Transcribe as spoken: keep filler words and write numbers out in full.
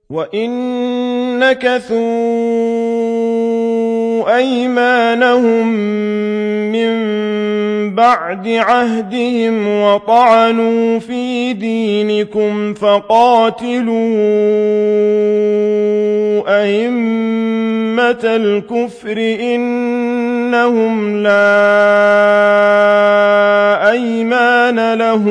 وَإِن نَّكَثُوا أَيْمَانَهُم مِّن بَعْدِ عَهْدِهِمْ وَطَعَنُوا فِي دِينِكُمْ فَقَاتِلُوا أَئِمَّةَ الْكُفْرِ إِنَّهُمْ لَا أَيْمَانَ لَهُمْ، لَعَلَّهُمْ يَنتَهُونَ.